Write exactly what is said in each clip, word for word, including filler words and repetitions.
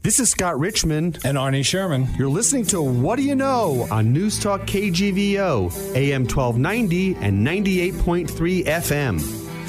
This is Scott Richmond. And Arnie Sherman. You're listening to What Do You Know on News Talk K G V O, A M twelve ninety and ninety-eight point three F M.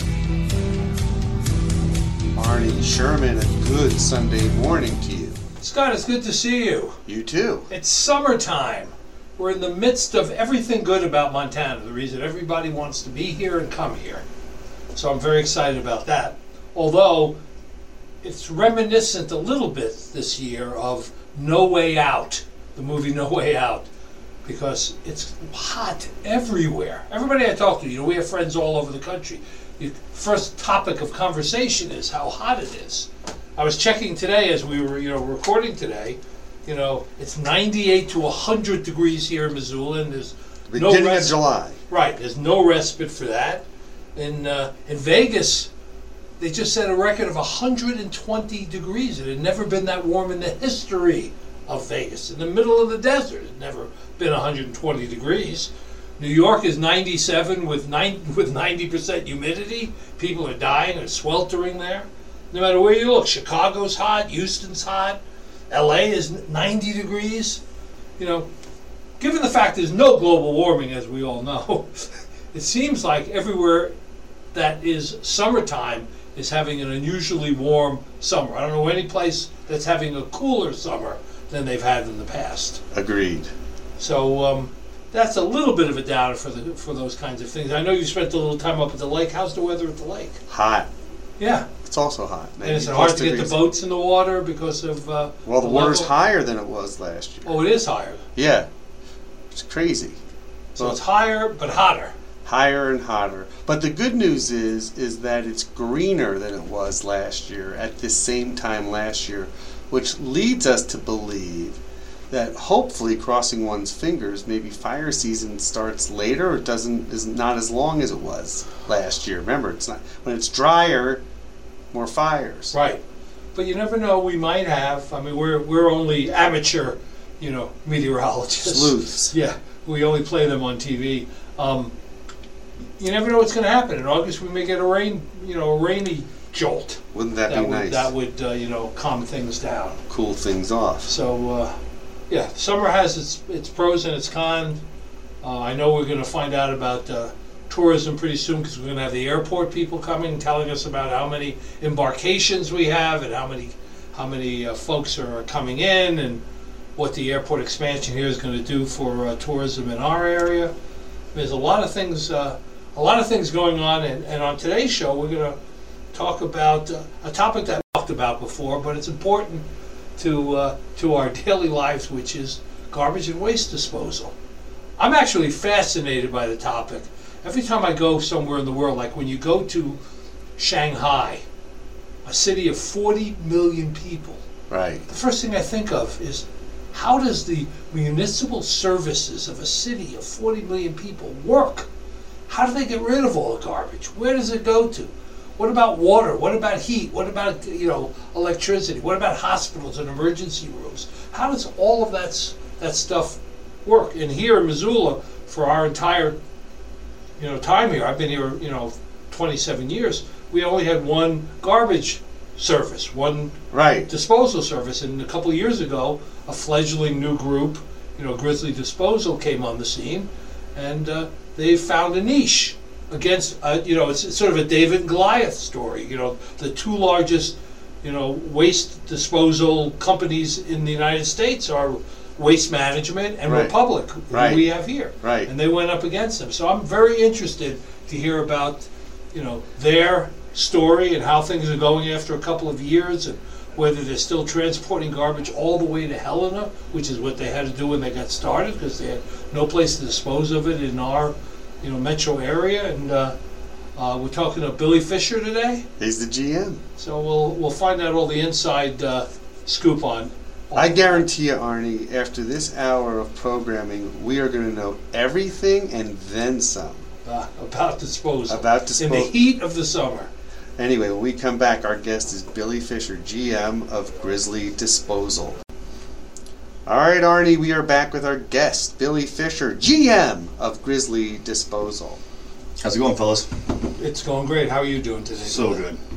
Arnie Sherman, a good Sunday morning to you. Scott, it's good to see you. You too. It's summertime. We're in the midst of everything good about Montana, the reason everybody wants to be here and come here. So I'm very excited about that. Although, it's reminiscent a little bit this year of No Way Out, the movie No Way Out, because it's hot everywhere. Everybody I talk to, you know, we have friends all over the country. The first topic of conversation is how hot it is. I was checking today as we were, you know, recording today. You know, it's ninety-eight to one hundred degrees here in Missoula, and there's Beginning no of July. Right, there's no respite for that. In uh, in Vegas, they just set a record of one hundred twenty degrees. It had never been that warm in the history of Vegas. In the middle of the desert, it had never been one hundred twenty degrees. New York is ninety-seven with nine, with ninety percent humidity. People are dying, are sweltering there. No matter where you look, Chicago's hot, Houston's hot, L A is ninety degrees. You know, given the fact there's no global warming, as we all know, it seems like everywhere that is summertime is having an unusually warm summer. I don't know any place that's having a cooler summer than they've had in the past. Agreed. So um, that's a little bit of a downer for the for those kinds of things. I know you spent a little time up at the lake. How's the weather at the lake? Hot. Yeah. It's also hot. And is it hard to get the boats in the water because of... Uh, well, the, the water's level? higher than it was last year. Oh, it is higher? Yeah. It's crazy. So well, it's higher, but hotter. Higher and hotter. But the good news is is that it's greener than it was last year at this same time last year, which leads us to believe that hopefully, crossing one's fingers, maybe fire season starts later or doesn't is not as long as it was last year. Remember, it's not when it's drier, more fires. Right. But you never know, we might have, I mean, we're we're only amateur, you know, meteorologists. Sleuths. Yeah. We only play them on T V. Um, you never know what's going to happen. In August, we may get a rain, you know, a rainy jolt. Wouldn't that, that be would, nice? That would, uh, you know, calm things down. Cool things off. So, uh, yeah, summer has its its pros and its cons. Uh, I know we're going to find out about uh, tourism pretty soon because we're going to have the airport people coming telling us about how many embarkations we have and how many how many uh, folks are coming in and what the airport expansion here is going to do for uh, tourism in our area. There's a lot of things, uh, a lot of things going on, and, and on today's show we're going to talk about uh, a topic that we talked about before, but it's important to uh, to our daily lives, which is garbage and waste disposal. I'm actually fascinated by the topic. Every time I go somewhere in the world, like when you go to Shanghai, a city of forty million people, right? The first thing I think of is, how does the municipal services of a city of forty million people work? How do they get rid of all the garbage? Where does it go to? What about water? What about heat? What about, you know, electricity? What about hospitals and emergency rooms? How does all of that that stuff work? And here in Missoula, for our entire, you know, time here, I've been here, you know, twenty-seven years. We only had one garbage service, one right. disposal service, and a couple of years ago, a fledgling new group, you know, Grizzly Disposal, came on the scene, and uh, they found a niche against, uh, you know, it's, it's sort of a David and Goliath story. You know, the two largest, you know, waste disposal companies in the United States are Waste Management and right. Republic, right. who we have here. Right. And they went up against them. So I'm very interested to hear about, you know, their story and how things are going after a couple of years, and whether they're still transporting garbage all the way to Helena, which is what they had to do when they got started, because they had no place to dispose of it in our, you know, metro area. And uh, uh, we're talking to Billy Fisher today. He's the G M. So we'll we'll find out all the inside uh, scoop on. I guarantee you, Arnie, after this hour of programming, we are going to know everything and then some. Uh, about disposal. About disposal. In the heat of the summer. Anyway, when we come back, our guest is Billy Fisher, G M of Grizzly Disposal. All right, Arnie, we are back with our guest, Billy Fisher, G M of Grizzly Disposal. How's it going, fellas? It's going great. How are you doing today? So good.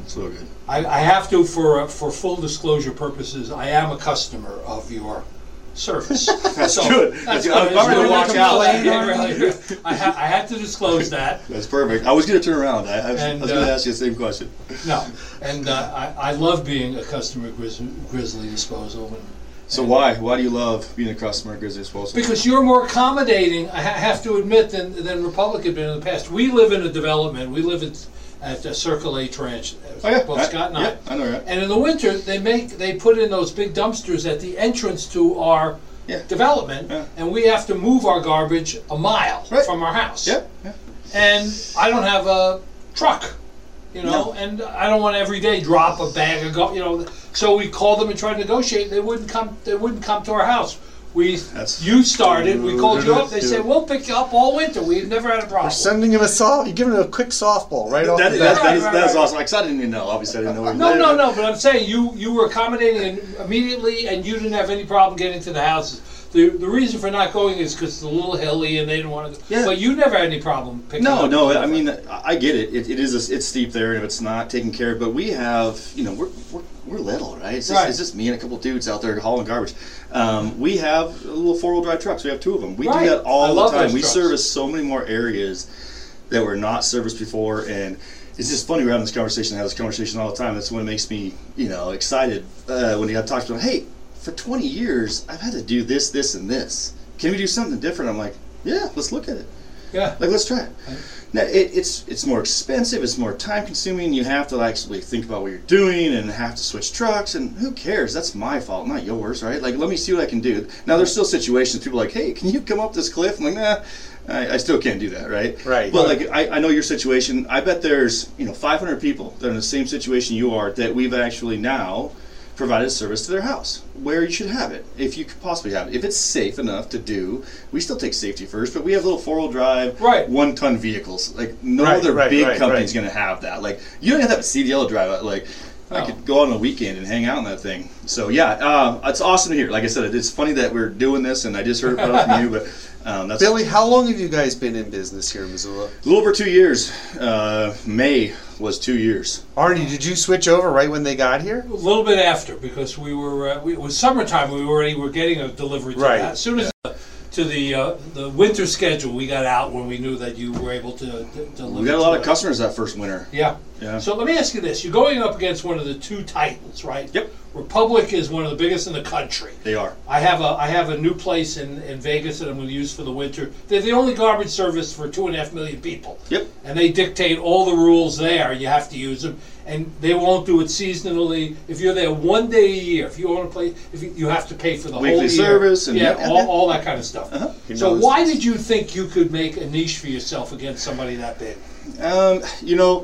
So good. I, I have to, for uh, for full disclosure purposes, I am a customer of your service. That's So, good. That's I was good. about to It's walk really out. complain, yeah, really. I, ha- I had to disclose that. That's perfect. I was going to turn around. I, I was, And, I was going to uh, ask you the same question. No, and uh, I, I love being a customer of Grizz- Grizzly Disposal. And, So and- why? Why do you love being a customer at Grizzly Disposal? Because you're more accommodating, I ha- have to admit, than, than Republic had been in the past. We live in a development. We live at, at uh, Circle H Ranch, Oh, yeah. both I- Scott and I. yeah, I know that. And in the winter, they make they put in those big dumpsters at the entrance to our Yeah. development, Yeah. and we have to move our garbage a mile Right. from our house. Yeah, yeah. And I don't have a truck, you know, No. and I don't want to every day drop a bag of go, you know. So we called them and tried to negotiate. They wouldn't come. They wouldn't come to our house. We, That's- you started. We called you up. They said we'll pick you up all winter. We've never had a problem. We're sending him a soft. You're giving him a quick softball right off That, the that, bat. that is, Right, that is right, awesome. Like, 'cause I didn't even know. Obviously, I didn't know. where you No, lived. no, no. But I'm saying you you were accommodating immediately, and you didn't have any problem getting to the houses. The the reason for not going is because it's a little hilly, and they didn't want to. Yeah. But you never had any problem picking No, up. no. I mean, I I get it. It, it is. A, it's steep there, and if it's not taken care of, but we have, you know, we're we're, we're little, right? It's just, Right. it's just me and a couple of dudes out there hauling garbage. Um, we have little four-wheel drive trucks. We have two of them. We Right. do that all I the love time. those We trucks. service so many more areas that were not serviced before, and it's just funny we're having this conversation. I have this conversation all the time. That's what makes me, you know, excited uh, when you have talked to them. Hey, for twenty years, I've had to do this, this, and this. Can we do something different? I'm like, yeah, let's look at it. Yeah. Like, let's try it. Now, it, it's it's more expensive. It's more time consuming. You have to actually think about what you're doing and have to switch trucks. And who cares? That's my fault, not yours, right? Like, let me see what I can do. Now, there's still situations people are like, hey, can you come up this cliff? I'm like, nah, I, I still can't do that, right? Right. But like, I, I know your situation. I bet there's you know five hundred people that are in the same situation you are that we've actually now provided service to their house where you should have it if you could possibly have it. If it's safe enough to do, we still take safety first, but we have little four-wheel drive, Right. one-ton vehicles. Like, no Right, other right, big right, company's right. going to have that. Like, you don't have to have a C D L drive. Like, I No. could go on a weekend and hang out in that thing. So, yeah, uh, it's awesome to hear. Like I said, it's funny that we're doing this, and I just heard about it from you, but um, that's Billy, how long have you guys been in business here in Missoula? a little over two years. Uh, May was two years. Artie, did you switch over right when they got here? A little bit after, because we were uh, we, it was summertime. We already were getting a delivery to Right. that. As soon as the, to the uh, the winter schedule, we got out when we knew that you were able to d- deliver. We got a to lot of it. customers that first winter. Yeah. Yeah. So let me ask you this: you're going up against one of the two titans, right? Yep. Republic is one of the biggest in the country. They are. I have a I have a new place in, in Vegas that I'm going to use for the winter. They're the only garbage service for two and a half million people. Yep. And they dictate all the rules there. You have to use them, and they won't do it seasonally. If you're there one day a year, if you want to play, if you, you have to pay for the Weekly whole year. service and- yeah, yeah, all, yeah. all that kind of stuff. Uh-huh. He So knows why this. did you think you could make a niche for yourself against somebody that big? Um, you know,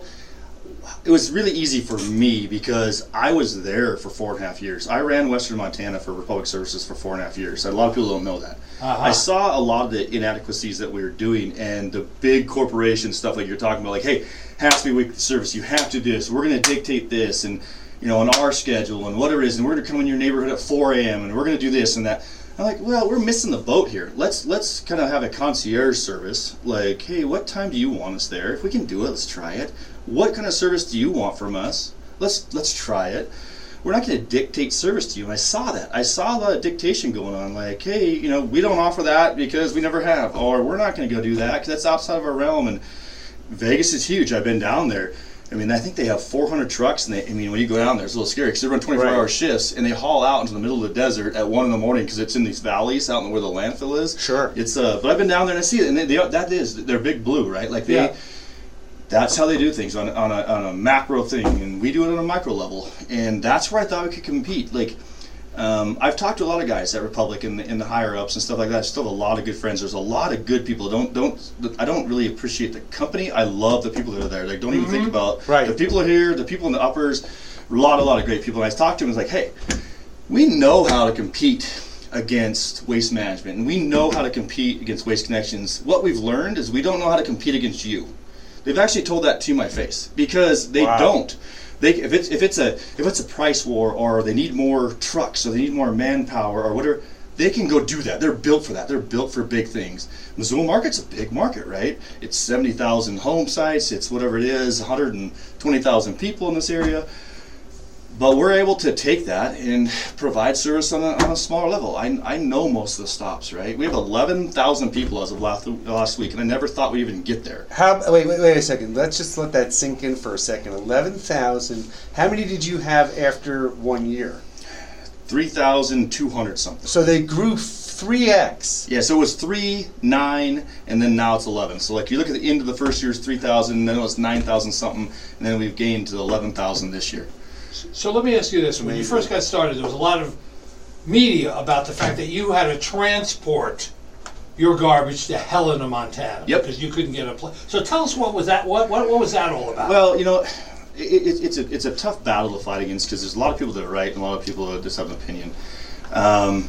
it was really easy for me because I was there for four and a half years. I ran Western Montana for Republic Services for four and a half years. A lot of people don't know that. Uh-huh. I saw a lot of the inadequacies that we were doing and the big corporation stuff like you're talking about, like, hey, has to be weekly service, you have to do this, we're going to dictate this, and, you know, on our schedule, and whatever it is, and we're going to come in your neighborhood at four a.m., and we're going to do this and that. I'm like, well, we're missing the boat here. Let's let's kind of have a concierge service. Like, hey, what time do you want us there? If we can do it, let's try it. What kind of service do you want from us? Let's let's try it. We're not going to dictate service to you. And I saw that. I saw the dictation going on. Like, hey, you know, we don't offer that because we never have, or we're not going to go do that because that's outside of our realm. And Vegas is huge. I've been down there. I mean, I think they have four hundred trucks, and they, I mean, when you go down there, it's a little scary because they run twenty-four hour Right. shifts, and they haul out into the middle of the desert at one in the morning because it's in these valleys out where the landfill is. Sure. It's uh, but I've been down there and I see it, and they, they that is they're big blue, right? Like they, Yeah. that's how they do things on on a on a macro thing, and we do it on a micro level, and that's where I thought we could compete. Like, um, I've talked to a lot of guys at Republic and in, in the higher ups and stuff like that. I still have a lot of good friends. There's a lot of good people. Don't don't I don't really appreciate the company. I love the people that are there. Like, don't even think about Right. the people are here, the people in the uppers. A lot a lot of great people. And I talked to them. I was like, hey, we know how to compete against Waste Management, and we know how to compete against Waste Connections. What we've learned is we don't know how to compete against you. They've actually told that to my face because they Wow. don't. They if it's if it's a if it's a price war or they need more trucks or they need more manpower or whatever, they can go do that. They're built for that. They're built for big things. Missoula market's a big market, right? It's seventy thousand home sites. It's whatever it is, one hundred twenty thousand people in this area. But we're able to take that and provide service on a, on a smaller level. I, I know most of the stops, right? We have eleven thousand people as of last, last week, and I never thought we'd even get there. How? Wait, wait, wait a second. Let's just let that sink in for a second. eleven thousand. How many did you have after one year? three thousand two hundred something. So they grew three X. Yeah, so it was three, nine, and then now it's eleven. So like you look at the end of the first year's three thousand, and then it was nine thousand something, and then we've gained to eleven thousand this year. So let me ask you this. When you first got started, there was a lot of media about the fact that you had to transport your garbage to Helena, Montana. Yep. Because you couldn't get a place. So tell us what was that, what, what, what was that all about? Well, you know, it, it, it's, a, it's a tough battle to fight against because there's a lot of people that are right and a lot of people that just have an opinion. Um,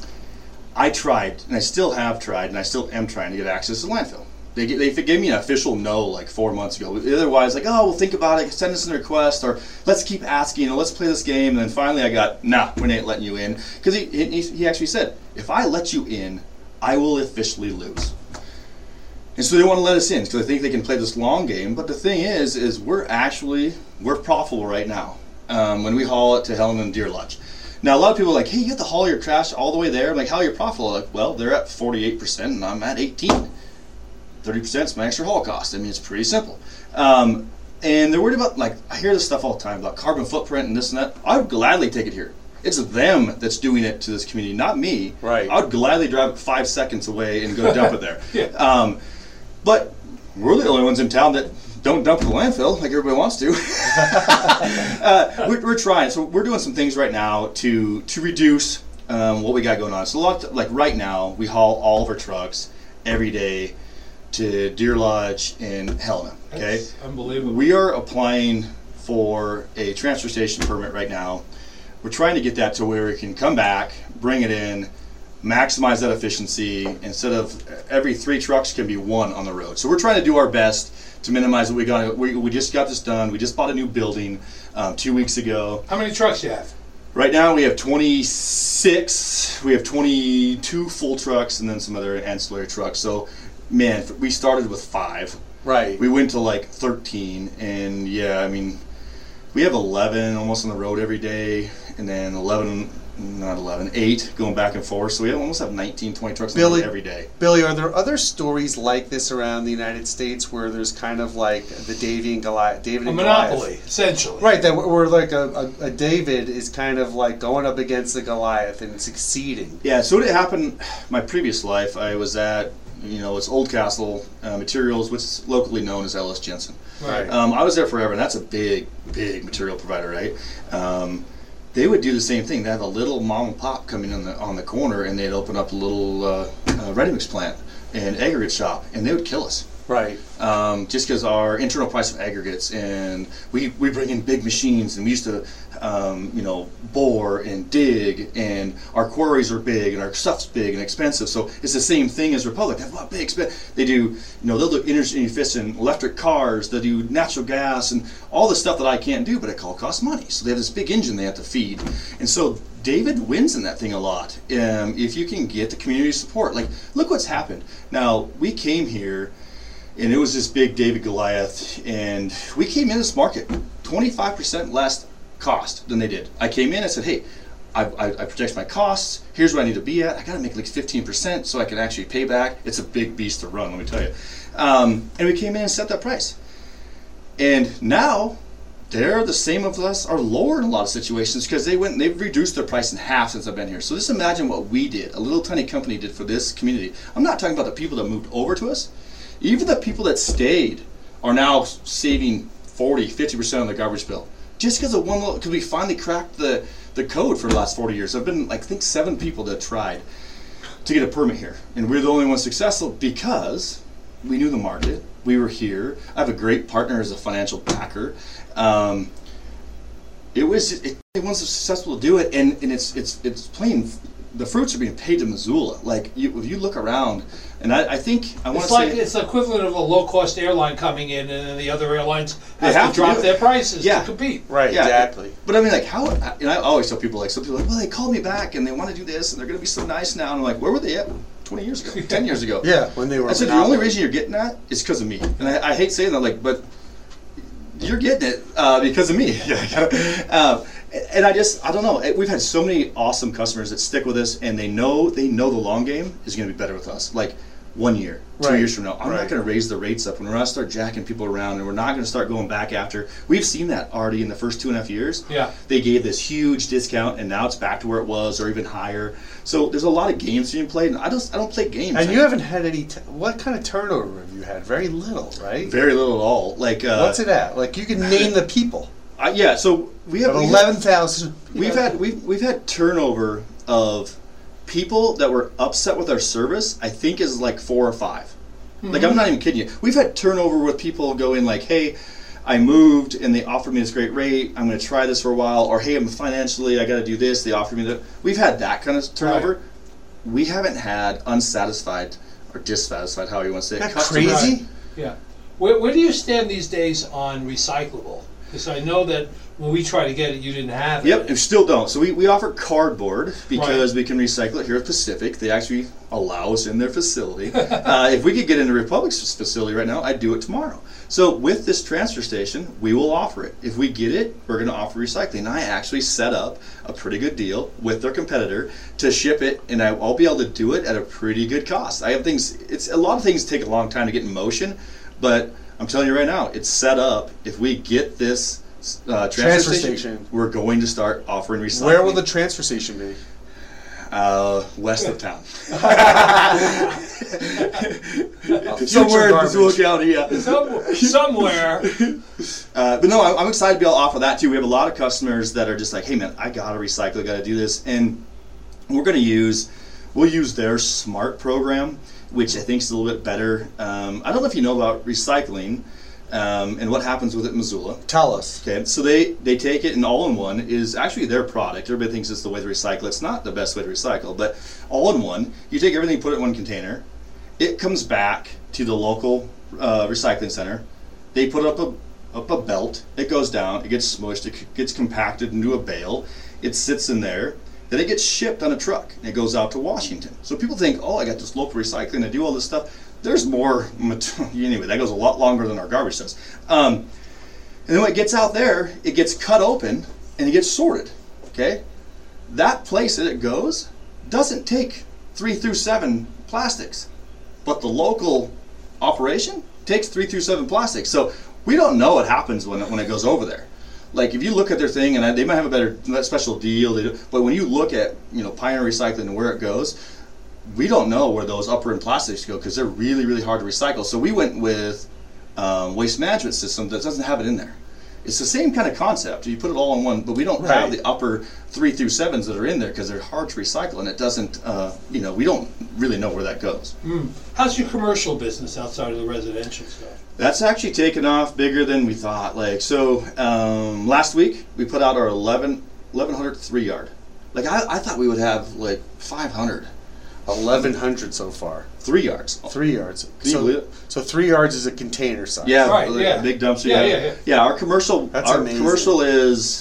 I tried, and I still have tried, and I still am trying to get access to landfill. They, they gave me an official no like four months ago. Otherwise, like, oh, we'll think about it, send us a request, or let's keep asking, or let's play this game. And then finally I got, nah, we ain't letting you in. Because he, he, he actually said, if I let you in, I will officially lose. And so they want to let us in because they think they can play this long game. But the thing is, is we're actually, we're profitable right now um, when we haul it to Helena and Deer Lodge. Now, a lot of people are like, hey, you have to haul your trash all the way there. I'm like, how are you profitable? Like, well, they're at forty-eight percent and I'm at eighteen. thirty percent is my extra haul cost. I mean, it's pretty simple. Um, and they're worried about, like, I hear this stuff all the time about carbon footprint and this and that. I would gladly take it here. It's them that's doing it to this community, not me. Right. I would gladly drive it five seconds away and go dump it there. Yeah. Um, but we're the only ones in town that don't dump the landfill like everybody wants to. uh, we're, we're trying. So we're doing some things right now to to reduce um, what we got going on. So a lot, to, like right now, we haul all of our trucks every day to Deer Lodge and Helena. Okay, That's unbelievable. We are applying for a transfer station permit right now. We're trying to get that to where we can come back, bring it in, maximize that efficiency. Instead of every three trucks can be one on the road. So we're trying to do our best to minimize what we got. We, we just got this done. We just bought a new building um, two weeks ago. How many trucks do you have? Right now we have twenty-six. We have twenty-two full trucks and then some other ancillary trucks. So, man, we started with five. Right. We went to like thirteen, and yeah, I mean, we have eleven almost on the road every day, and then eleven, not eleven, eight going back and forth. So we almost have nineteen, twenty trucks on the road every day. Billy, are there other stories like this around the United States where there's kind of like the David and Goliath? David A and monopoly, Goliath? essentially. Right, that where like a, a, a David is kind of like going up against the Goliath and succeeding. Yeah, so it happened my previous life. I was at, you know, it's Oldcastle uh, Materials, which is locally known as L S Jensen. Right. Um, I was there forever, and that's a big, big material provider, right? Um, they would do the same thing. They have a little mom and pop coming on the on the corner, and they'd open up a little uh, uh, ready mix plant and aggregate shop, and they would kill us. Right. Um, just because our internal price of aggregates, and we, we bring in big machines, and we used to, um, you know, bore and dig, and our quarries are big, and our stuff's big and expensive. So it's the same thing as Republic. They have a lot of big expense. They do, you know, they'll do energy efficient electric cars. They do natural gas and all the stuff that I can't do, but it all costs money. So they have this big engine they have to feed, and so David wins in that thing a lot. Um, if you can get the community support, like look what's happened. Now we came here. And it was this big David Goliath, and we came in this market twenty-five percent less cost than they did. I came in and said, hey, I, I, I project my costs, here's what I need to be at, I gotta make like fifteen percent so I can actually pay back. It's a big beast to run, let me tell you. Um, and we came in and set that price. And now, they're the same of us, or lower in a lot of situations, because they went, they've reduced their price in half since I've been here. So just imagine what we did, a little tiny company did for this community. I'm not talking about the people that moved over to us. Even the people that stayed are now saving forty, fifty percent on their garbage bill. Just because of one little, because we finally cracked the, the code for the last forty years. There have been, like, I think, seven people that tried to get a permit here. And we're the only ones successful because we knew the market. We were here. I have a great partner as a financial backer. Um, it was, it, it was successful to do it, and, and it's, it's, it's plain the fruits are being paid to Missoula. Like you, if you look around, and I, I think I want It's to like say it's the equivalent of a low-cost airline coming in, and then the other airlines They have, have to to drop do it. their prices Yeah. to compete. Right, Yeah, exactly. But I mean, like, how? And I always tell people, like, some people are like, well, they called me back and they want to do this and they're going to be so nice now. And I'm like, where were they at twenty years ago, ten years ago? Yeah, when they were. I said the monopoly. only reason you're getting that is because of me. And I, I hate saying that, like, but you're getting it uh, because of me. uh, and I just, I don't know. We've had so many awesome customers that stick with us, and they know they know the long game is going to be better with us. Like one year, two Right. years from now, I'm Right. not going to raise the rates up, and we're not going to start jacking people around, and we're not going to start going back after. We've seen that already in the first two and a half years. Yeah. They gave this huge discount, and now it's back to where it was, or even higher. So there's a lot of games being played, and I don't, I don't play games. And I- you haven't had any. T- what kind of turnover have you had? Very little, right? very little at all. Like uh, What's it at? Like you can name the people. Uh, yeah, so we have Of we have- eleven thousand. We've had we've we've had turnover of people that were upset with our service. I think is like four or five. Like I'm not even kidding you. We've had turnover with people going like, "Hey, I moved and they offered me this great rate. I'm going to try this for a while." Or, "Hey, I'm financially, I got to do this. They offered me that." We've had that kind of turnover. Right. We haven't had unsatisfied or dissatisfied, how you want to say it. That customers. crazy? Yeah. Where, where do you stand these days on recyclable? Because I know that when we try to get it, you didn't have it. Yep, and still don't. So we, we offer cardboard because we can recycle it here at Pacific. They actually allow us in their facility. uh, if we could get into Republic's facility right now, I'd do it tomorrow. So with this transfer station, we will offer it. If we get it, we're going to offer recycling. I actually set up a pretty good deal with their competitor to ship it, and I- I'll be able to do it at a pretty good cost. I have things. It's a lot of things take a long time to get in motion, but I'm telling you right now, it's set up. If we get this uh, transfer, Transfer station, station. we're going to start offering recycling. Where will the transfer station be? Uh, west of town. Future Somewhere in garbage. Missoula County, yeah. Some, somewhere. Uh, but no, I'm, I'm excited to be able to offer that too. We have a lot of customers that are just like, "Hey man, I gotta recycle, I gotta do this," and we're gonna use, we'll use their SMART program, which I think is a little bit better. Um, I don't know if you know about recycling um, and what happens with it in Missoula. Tell us. Okay, so they, they take it, and all-in-one is actually their product. Everybody thinks it's the way to recycle. It's not the best way to recycle, but all-in-one, you take everything, put it in one container. It comes back to the local uh, recycling center. They put up a up a belt. It goes down. It gets smushed. It c- gets compacted into a bale. It sits in there. Then it gets shipped on a truck. And it goes out to Washington. So people think, "Oh, I got this local recycling. I do all this stuff." There's more material. Anyway, that goes a lot longer than our garbage does. Um, and then when it gets out there, it gets cut open and it gets sorted. Okay, that place that it goes doesn't take three through seven plastics, but the local operation takes three through seven plastics. So we don't know what happens when it, when it goes over there. Like if you look at their thing, and I, they might have a better special deal, they do, but when you look at you know Pioneer Recycling and where it goes, we don't know where those upper end plastics go because they're really really hard to recycle. So we went with um, Waste Management System that doesn't have it in there. It's the same kind of concept. You put it all in one, but we don't Right. have the upper three through sevens that are in there because they're hard to recycle, and it doesn't. Uh, you know, we don't really know where that goes. Mm. How's your commercial business outside of the residential stuff? That's actually taken off bigger than we thought. Like so, um, last week we put out our eleven eleven hundred three yard. Like I, I thought we would have like five hundred eleven hundred so far. three yards. Three yards. Can you so, believe it? so three yards is a container size. Yeah, Right, like yeah. a big dumpster. Yeah, Yeah, yeah, yeah. Yeah, our commercial, That's our amazing. commercial is,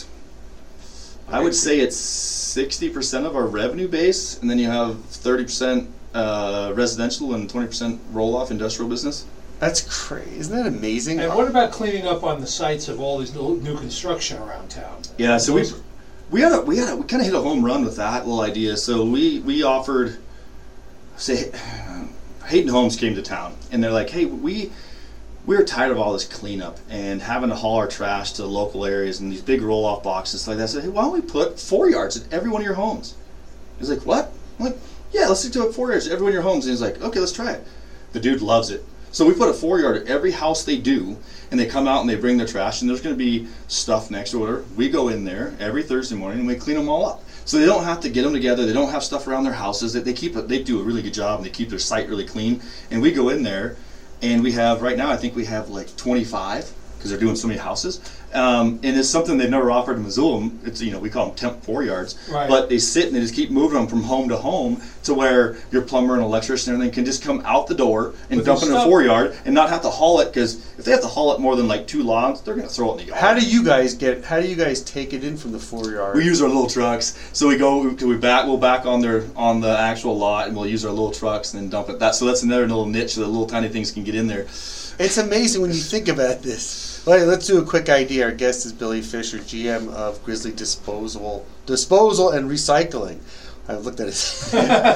I would say it's sixty percent of our revenue base, and then you have thirty percent uh, residential and twenty percent roll-off industrial business. That's crazy. Isn't that amazing? And what about cleaning up on the sites of all these new new construction around town? Yeah, so we Those- we had a we had a, we kind of hit a home run with that little idea. So we we offered, say, Hayden Homes came to town, and they're like, "Hey, we we were tired of all this cleanup and having to haul our trash to local areas and these big roll-off boxes like that." I said, "Hey, why don't we put four yards at every one of your homes?" He's like, "What?" I'm like, "Yeah, let's do it four yards at every one of your homes." And he's like, "Okay, let's try it." The dude loves it. So we put a four yard at every house they do, and they come out and they bring their trash, and there's going to be stuff next to whatever. We go in there every Thursday morning and we clean them all up. So they don't have to get them together. They don't have stuff around their houses. They, they keep it. They do a really good job, and they keep their site really clean. And we go in there, and we have right now I think we have like twenty-five because they're doing so many houses. Um, and it's something they've never offered in Missoula. It's, you know, we call them temp four yards, Right. but they sit and they just keep moving them from home to home to where your plumber and electrician and everything can just come out the door and With dump it their in a stuff. four yard and not have to haul it, because if they have to haul it more than like two lawns, they're going to throw it in the yard. How do you guys get? How do you guys take it in from the four yard? We use our little trucks, so we go. We, we back. We'll back on their on the actual lot, and we'll use our little trucks and then dump it. That so that's another little niche that little tiny things can get in there. It's amazing when you think about this. Well, let's do a quick idea. Our guest is Billy Fisher, G M of Grizzly Disposal, Disposal and Recycling. I looked at it.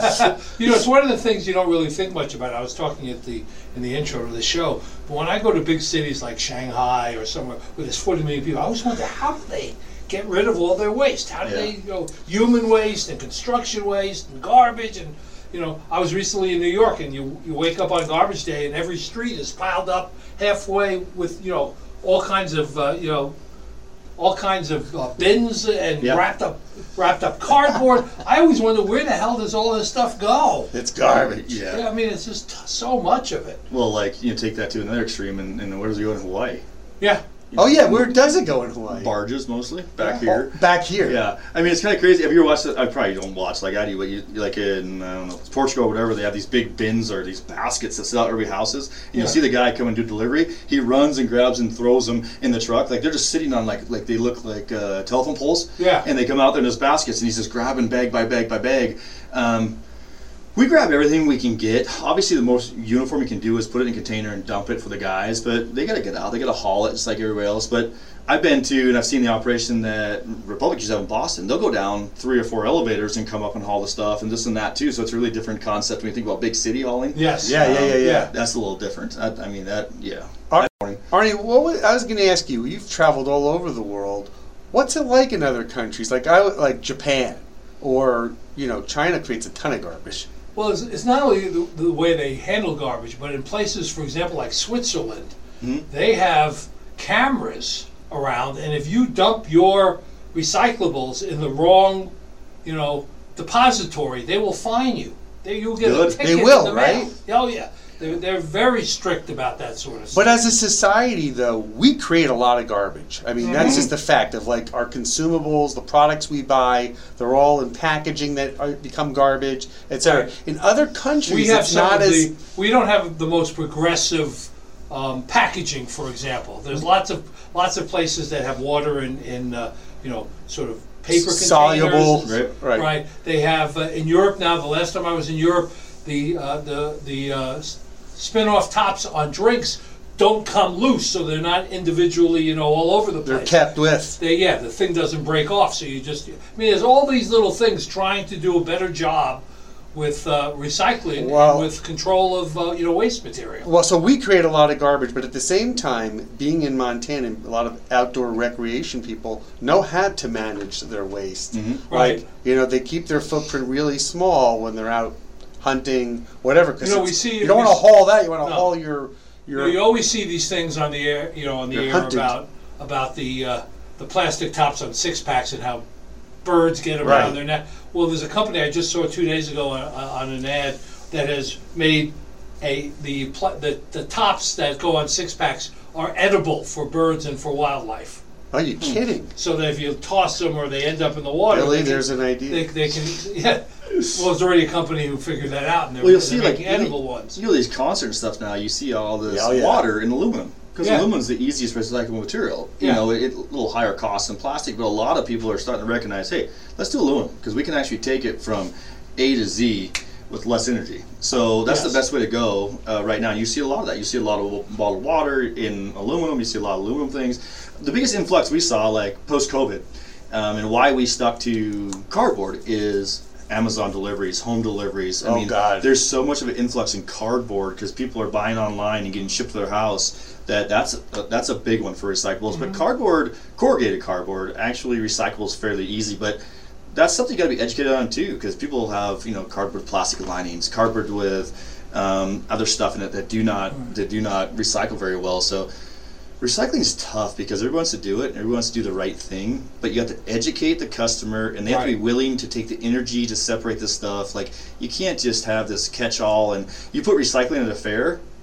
You know, it's one of the things you don't really think much about. I was talking at the in the intro to the show, but when I go to big cities like Shanghai or somewhere where there's forty million people, I always wonder how do they get rid of all their waste? How do Yeah. they, you know, human waste and construction waste and garbage and, you know, I was recently in New York, and you you wake up on garbage day and every street is piled up halfway with, you know, all kinds of uh, you know all kinds of uh, bins and Yeah. wrapped up wrapped up cardboard. I always wonder, where the hell does all this stuff go? It's garbage. Yeah. Yeah, I mean, it's just so much of it. Well, like, you know, take that to another extreme, and, and where does it go in Hawaii? Yeah. You know, Oh yeah, where does it go in Hawaii? barges mostly back Yeah. here. Oh, back here. Yeah, I mean, it's kind of crazy. Have you ever watched it? I probably don't watch like I do, but you like in, I don't know, Portugal or whatever, they have these big bins or these baskets that sit out every houses. And you'll Yeah. see the guy come and do delivery. He runs and grabs and throws them in the truck. Like they're just sitting on like like they look like uh, telephone poles. Yeah. And they come out there in those baskets, and he's just grabbing bag by bag by bag. Um, we grab everything we can get. Obviously, the most uniform you can do is put it in a container and dump it for the guys, but they got to get out. They got to haul it just like everybody else. But I've been to, and I've seen the operation that Republic used to have in Boston. They'll go down three or four elevators and come up and haul the stuff and this and that too. So it's a really different concept when you think about big city hauling. Yes. Yeah, yeah, yeah, yeah. That's a little different. I, I mean, that, yeah. Ar- Arnie, what was, I was going to ask you. You've traveled all over the world. What's it like in other countries? Like I like Japan, or you know, China creates a ton of garbage. Well, it's, it's not only the, the way they handle garbage, but in places, for example, like Switzerland, Mhm. they have cameras around, and if you dump your recyclables in the wrong, you know, depository, they will fine you. They, you'll get Good. a ticket They will, in the mail. right? Oh yeah, they're, they're very strict about that sort of stuff. But as a society, though, we create a lot of garbage. I mean, that's Mhm. just a fact of like our consumables, the products we buy. They're all in packaging that are, become garbage, et cetera. Right. In other countries, we have it's some not of as the, we don't have the most progressive um, packaging, for example. There's lots of lots of places that have water in, in uh, you know, sort of paper soluble. containers. Right. Right. They have uh, in Europe now. The last time I was in Europe, the uh, the the uh, s- spin-off tops on drinks don't come loose, so they're not individually, you know, all over the They're place. kept with. They, yeah, the thing doesn't break off, so you just. I mean, there's all these little things trying to do a better job with uh, recycling Well- and with control of uh, you know, waste material. Well, so we create a lot of garbage, but at the same time, being in Montana, a lot of outdoor recreation people know how to manage their waste. Mhm. Like, Right. you know, they keep their footprint really small when they're out hunting, whatever. 'cause You know, it's- we see- you don't we want to s- haul that. You want to No. haul your You, your. know, you always see these things on the air, you know, on the You're air hunted. about about the uh, the plastic tops on six packs and how birds get around Right. their neck. Well, there's a company I just saw two days ago on, on an ad that has made a the pl- the the tops that go on six packs are edible for birds and for wildlife. Are you kidding? So that if you toss them or they end up in the water, Really? they can- There's an idea. They, they can, yeah. Well, there's already a company who figured that out, and they're, Well, you'll they're see like making you know, edible ones. You know these concert and stuff now. You see all this Yeah, oh, yeah. water in aluminum because Yeah. aluminum is the easiest recyclable material. You Yeah. know, it, it a little higher cost than plastic, but a lot of people are starting to recognize, hey, let's do aluminum because we can actually take it from A to Z with less energy. So that's Yes. the best way to go uh, right now. You see a lot of that. You see a lot of bottled water in aluminum. You see a lot of aluminum things. The biggest influx we saw, like post-COVID, um, and why we stuck to cardboard is Amazon deliveries, home deliveries. I Oh, mean, God. there's so much of an influx in cardboard because people are buying online and getting shipped to their house that that's a, that's a big one for recyclables. But cardboard, corrugated cardboard, actually recycles fairly easy. But that's something you got to be educated on too, because people have, you know, cardboard with plastic linings, cardboard with um, other stuff in it that do not that do not recycle very well. So recycling is tough because everyone wants to do it and everyone wants to do the right thing, but you have to educate the customer and they have to be Right. willing to take the energy to separate this stuff. Like, you can't just have this catch-all and you put recycling at a fair,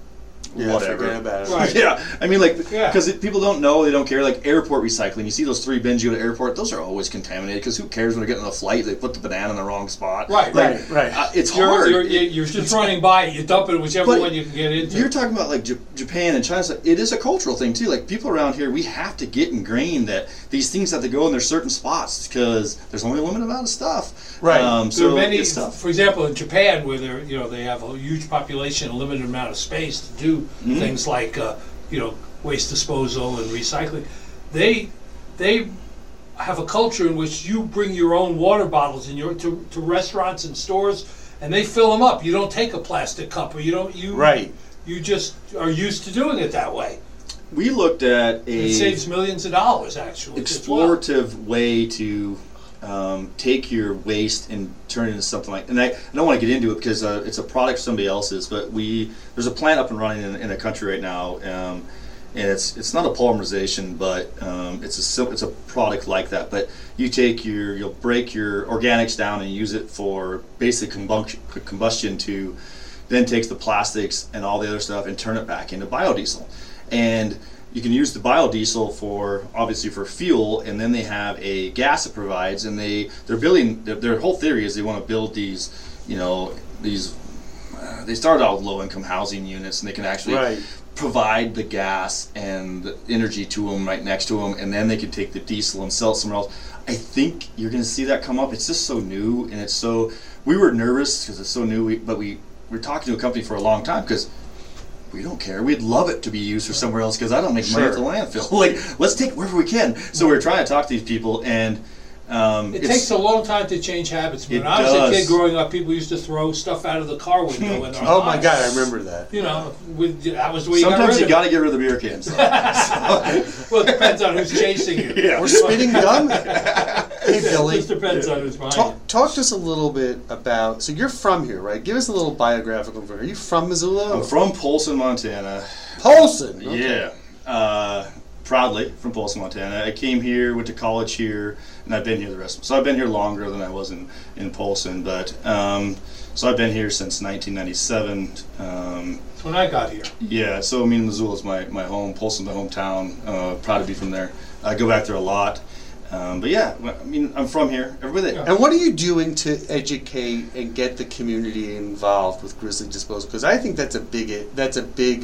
Yeah, whatever. forget about it. Right. Yeah, I mean, like, Yeah. because people don't know, they don't care. Like airport recycling, you see those three bins you go to airport; those are always contaminated. Because who cares when they get on a flight? They put the banana in the wrong spot. Right, Like, right, right. Uh, it's You're, hard. you're, you're just running by it, you dump it whichever But one you can get into. You're talking about like J- Japan and China. So it is a cultural thing too. Like people around here, we have to get ingrained that these things have to go in their certain spots because there's only a limited amount of stuff. Right. Um, There so are many, it's tough. for example, in Japan, where they're, you know, they have a huge population, a limited amount of space to do Mm-hmm. things like, uh, you know, waste disposal and recycling. They, they have a culture in which you bring your own water bottles in your to, to restaurants and stores, and they fill them up. You don't take a plastic cup, or you don't you Right. You just are used to doing it that way. We looked at It a saves millions of dollars, actually. as well. explorative way to um, take your waste and turn it into something like. And I, I don't want to get into it because uh, it's a product of somebody else's. But we there's a plant up and running in, in a country right now, um, and it's it's not a polymerization, but um, it's a sim- it's a product like that. But you take your you'll break your organics down and use it for basic combustion combustion to then takes the plastics and all the other stuff and turn it back into biodiesel. And you can use the biodiesel for obviously for fuel, and then they have a gas it provides, and they they're building their, their whole theory is they want to build these, you know, these. Uh, they started out with low income housing units, and they can actually Right. provide the gas and the energy to them right next to them, and then they can take the diesel and sell it somewhere else. I think you're going to see that come up. It's just so new, and it's so. We were nervous because it's so new, we, but we we're talking to a company for a long time because. We don't care. We'd love it to be used for somewhere else because I don't make money at the Sure. landfill. Like, let's take it wherever we can. So we're trying to talk to these people, and um, It it's, takes a long time to change habits. When It I was does. a kid growing up, people used to throw stuff out of the car window in their Oh my lives. God, I remember that. You know, with, that was the way you got sometimes rid you of got to get rid of the beer cans. though. it. Well, it depends on who's chasing you. Yeah. We're spitting gum. Hey, Billy. It just depends on who's behind Talk, you. talk to us a little bit about. So you're from here, right? Give us a little biographical. Are you from Missoula? I'm from Polson, Montana. Polson. Okay. Yeah. Uh, proudly from Polson, Montana. I came here, went to college here, and I've been here the rest of So I've been here longer than I was in, in Polson. But, um, so I've been here since nineteen ninety-seven. Um, That's when I got here. Yeah, so I mean, Missoula is my, my home, Polson's my hometown. Uh, proud to be from there. I go back there a lot. Um, but yeah, I mean, I'm from here. Everybody, Yeah. And what are you doing to educate and get the community involved with Grizzly Disposal? Because I think that's a big that's a big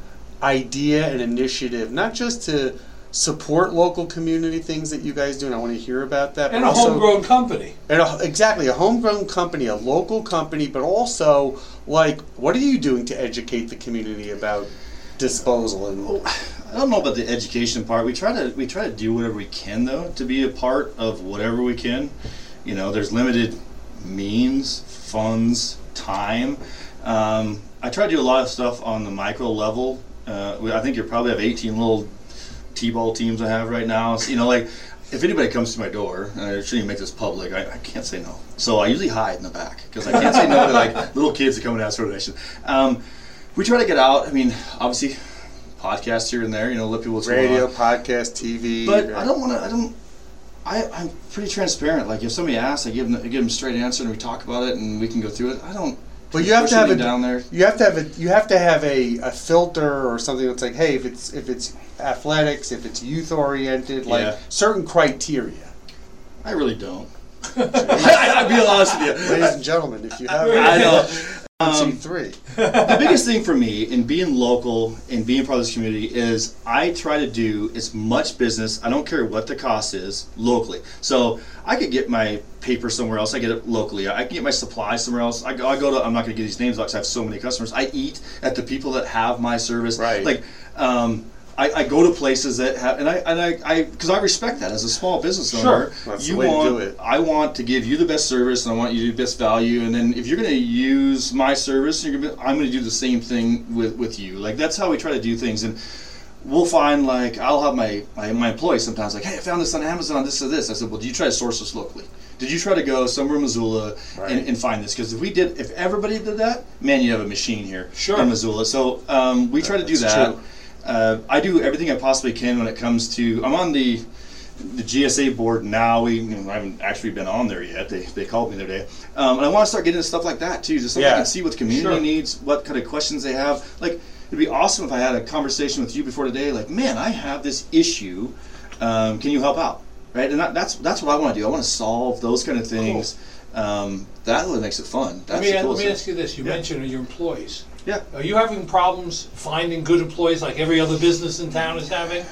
idea and initiative, not just to support local community things that you guys do, and I want to hear about that. And but a also, homegrown company. and a, exactly a homegrown company, a local company, but also like, what are you doing to educate the community about disposal and? I don't know about the education part. We try to we try to do whatever we can though to be a part of whatever we can. You know, there's limited means, funds, time. Um, I try to do a lot of stuff on the micro level. Uh, we- I think you probably have eighteen little T-ball teams I have right now. So, you know, like if anybody comes to my door, and I shouldn't even make this public, I, I can't say no. So I usually hide in the back because I can't say no to like little kids that come and ask for donations. Um, we try to get out. I mean, obviously. Podcasts here and there, you know, let people what's Radio, going on. podcast, T V. But right? I don't want to. I don't. I I'm pretty transparent. Like if somebody asks, I give them I give them a straight answer and we talk about it and we can go through it. I don't. But you have push to have a anything down there. You have to have a you have to have a, a filter or something that's like, hey, if it's if it's athletics, if it's youth oriented, like Yeah. certain criteria. I really don't. I, I'll be honest with you. Ladies and gentlemen, if you have I know. um, three. The biggest thing for me in being local and being part of this community is I try to do as much business, I don't care what the cost is, locally. So I could get my paper somewhere else, I get it locally. I can get my supplies somewhere else. I go, I go to, I'm not going to get these names out because I have so many customers. I eat at the people that have my service. Right. Like, um, I, I go to places that have, and I, and I, I, because I respect that as a small business owner. Sure. That's you the way to want, do it. I want to give you the best service, and I want you to do the best value. And then if you're going to use my service, you're gonna be, I'm going to do the same thing with, with you. Like that's how we try to do things. And we'll find like I'll have my, my my employees sometimes like, hey, I found this on Amazon, this or this. I said, well, do you try to source this locally? Did you try to go somewhere in Missoula Right. and, and find this? Because if we did, if everybody did that, man, you have a machine here Sure. in Missoula. So um, we try to do That's that. true. Uh, I do everything I possibly can when it comes to. I'm on the the G S A board now. We you know, I haven't actually been on there yet. They, they called me the other day, um, and I want to start getting into stuff like that too, just so I Yeah. can see what the community Sure. needs, what kind of questions they have. Like it'd be awesome if I had a conversation with you before today, like, man, I have this issue. Um, can you help out? Right? And that, that's that's what I want to do. I want to solve those kind of things. Cool. Um, that really makes it fun. That's let me, the let me ask you this. You yeah. mentioned your employees. Yeah. Are you having problems finding good employees like every other business in town is having?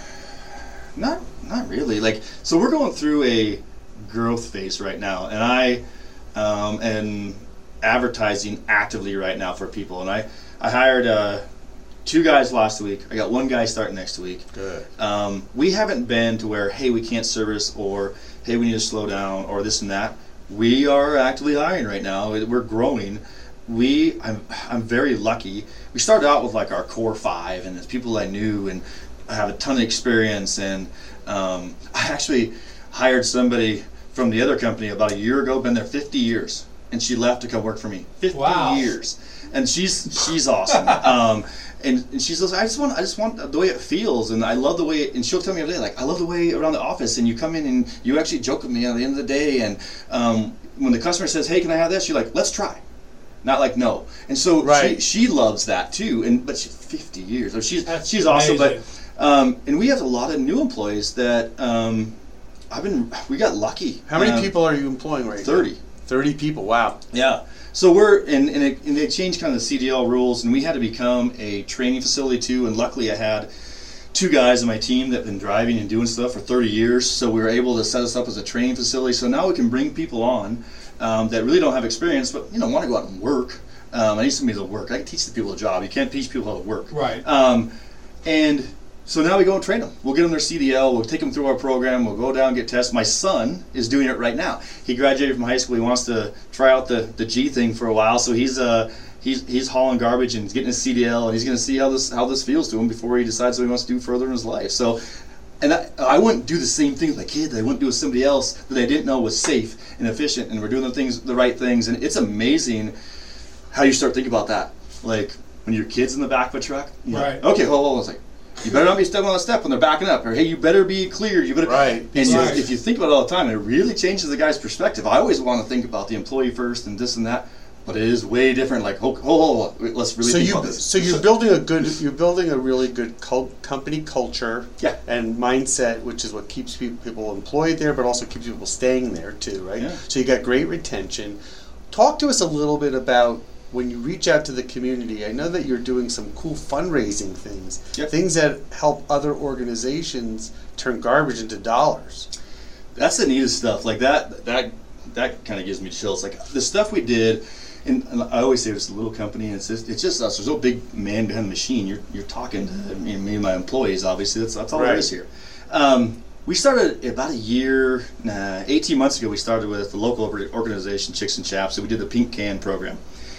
Not not really. Like, so we're going through a growth phase right now, and I um, am advertising actively right now for people. And I, I hired uh, two guys last week. I got one guy starting next week. Good. Um, we haven't been to where, hey, we can't service, or hey, we need to slow down, or this and that. We are actively hiring right now. We're growing. We, I'm, I'm very lucky. We started out with like our core five, and it's people I knew, and I have a ton of experience. And um, I actually hired somebody from the other company about a year ago, been there fifty years, and she left to come work for me. fifty Wow. years, and she's she's awesome. um, and, and she says, I just want I just want the way it feels, and I love the way. It, and she'll tell me every day, like, I love the way around the office, and you come in and you actually joke with me at the end of the day, and um, when the customer says, hey, can I have this? You're like, let's try. Not like no. And so Right. she, she loves that too. And but she's fifty years. So she's That's she's awesome. amazing. But um, and we have a lot of new employees that um, I've been. We got lucky. How many Um, people are you employing right Thirty. now? thirty people. Wow. Yeah. So we're and and, it, and they changed kind of the C D L rules, and we had to become a training facility too. And luckily, I had two guys on my team that have been driving and doing stuff for thirty years. So we were able to set us up as a training facility. So now we can bring people on um, that really don't have experience, but you know want to go out and work. Um, I need somebody to work. I can teach the people a job. You can't teach people how to work. Right. Um, and so now we go and train them. We'll get them their C D L. We'll take them through our program. We'll go down and get tests. My son is doing it right now. He graduated from high school. He wants to try out the, the G thing for a while. So he's uh he's he's hauling garbage and getting his C D L, and he's going to see how this how this feels to him before he decides what he wants to do further in his life. So. And I, I wouldn't do the same thing with my kids. I wouldn't do it with somebody else that I didn't know was safe and efficient, and we're doing the things, the right things. And it's amazing how you start thinking about that. Like when your kid's in the back of a truck, you know, Right. okay, hold on, it's like, you better not be stepping on a step when they're backing up, or hey, you better be clear. You better. Right. And you- Right. if you think about it all the time, it really changes the guy's perspective. I always want to think about the employee first and this and that, but it is way different. Like, hold, hold, hold, let's really So think you about this. so you're building a good you're building a really good cult, company culture Yeah. and mindset, which is what keeps people, people employed there, but also keeps people staying there too, right? Yeah. So you got great retention. Talk to us a little bit about when you reach out to the community. I know that you're doing some cool fundraising things, Yep. things that help other organizations turn garbage into dollars. That's the neatest stuff. Like that, that, that kind of gives me chills. Like the stuff we did, and, and I always say it's a little company, and it's just, it's just us. There's no big man behind the machine. You're you're talking to me, me and my employees. Obviously, that's that's all there Right. is here. Um, we started about a year, nah, eighteen months ago. We started with the local org- organization, Chicks and Chaps, and we did the Pink Can program,